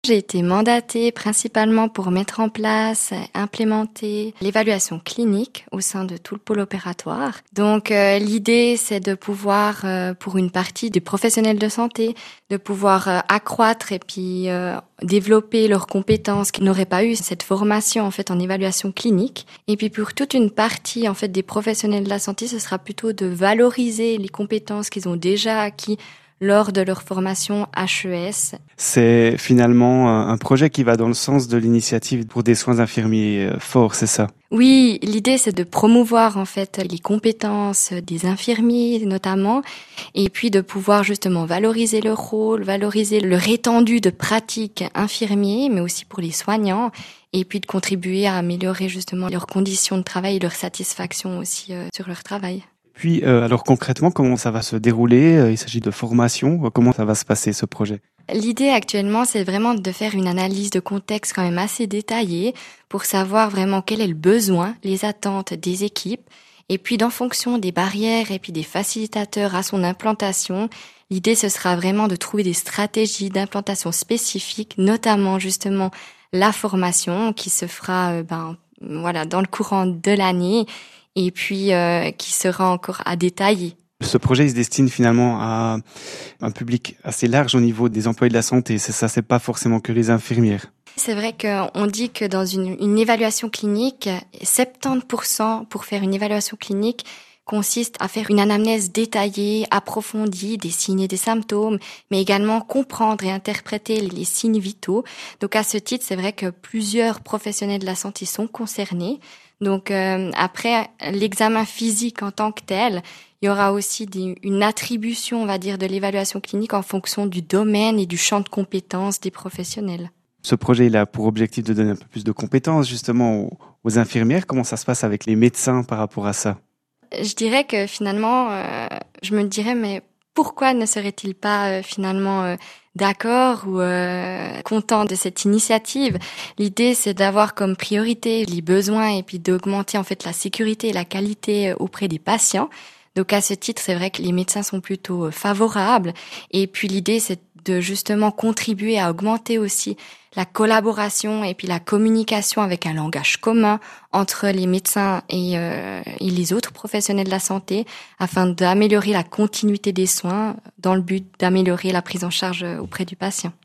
J'ai été mandatée principalement pour mettre en place, implémenter l'évaluation clinique au sein de tout le pôle opératoire. Donc l'idée, c'est de pouvoir, pour une partie des professionnels de santé, de pouvoir accroître et puis développer leurs compétences qui n'auraient pas eu cette formation en fait en évaluation clinique. Et puis pour toute une partie en fait des professionnels de la santé, ce sera plutôt de valoriser les compétences qu'ils ont déjà acquis lors de leur formation HES. C'est finalement un projet qui va dans le sens de l'initiative pour des soins infirmiers forts, c'est ça? Oui, l'idée c'est de promouvoir en fait les compétences des infirmiers notamment, et puis de pouvoir justement valoriser leur rôle, valoriser leur étendue de pratiques infirmiers, mais aussi pour les soignants, et puis de contribuer à améliorer justement leurs conditions de travail et leur satisfaction aussi sur leur travail. Puis, alors concrètement, comment ça va se dérouler? Il s'agit de formation. Comment ça va se passer, ce projet? L'idée actuellement, c'est vraiment de faire une analyse de contexte quand même assez détaillée pour savoir vraiment quel est le besoin, les attentes des équipes. Et puis, d'en fonction des barrières et puis des facilitateurs à son implantation, l'idée, ce sera vraiment de trouver des stratégies d'implantation spécifiques, notamment justement la formation qui se fera dans le courant de l'année et puis qui sera encore à détailler. Ce projet, il se destine finalement à un public assez large au niveau des employés de la santé. C'est ça, c'est pas forcément que les infirmières. C'est vrai qu'on dit que dans une évaluation clinique, 70% pour faire une évaluation clinique consiste à faire une anamnèse détaillée, approfondie des signes et des symptômes, mais également comprendre et interpréter les signes vitaux. Donc à ce titre, c'est vrai que plusieurs professionnels de la santé sont concernés. Donc après l'examen physique en tant que tel, il y aura aussi une attribution, on va dire, de l'évaluation clinique en fonction du domaine et du champ de compétences des professionnels. Ce projet, il a pour objectif de donner un peu plus de compétences justement aux infirmières. Comment ça se passe avec les médecins par rapport à ça? Je dirais que finalement, je me dirais, mais pourquoi ne serait-il pas finalement d'accord ou content de cette initiative? L'idée, c'est d'avoir comme priorité les besoins et puis d'augmenter en fait la sécurité et la qualité auprès des patients. Donc à ce titre, c'est vrai que les médecins sont plutôt favorables. Et puis l'idée, c'est de justement contribuer à augmenter aussi la collaboration et puis la communication avec un langage commun entre les médecins et les autres professionnels de la santé afin d'améliorer la continuité des soins dans le but d'améliorer la prise en charge auprès du patient.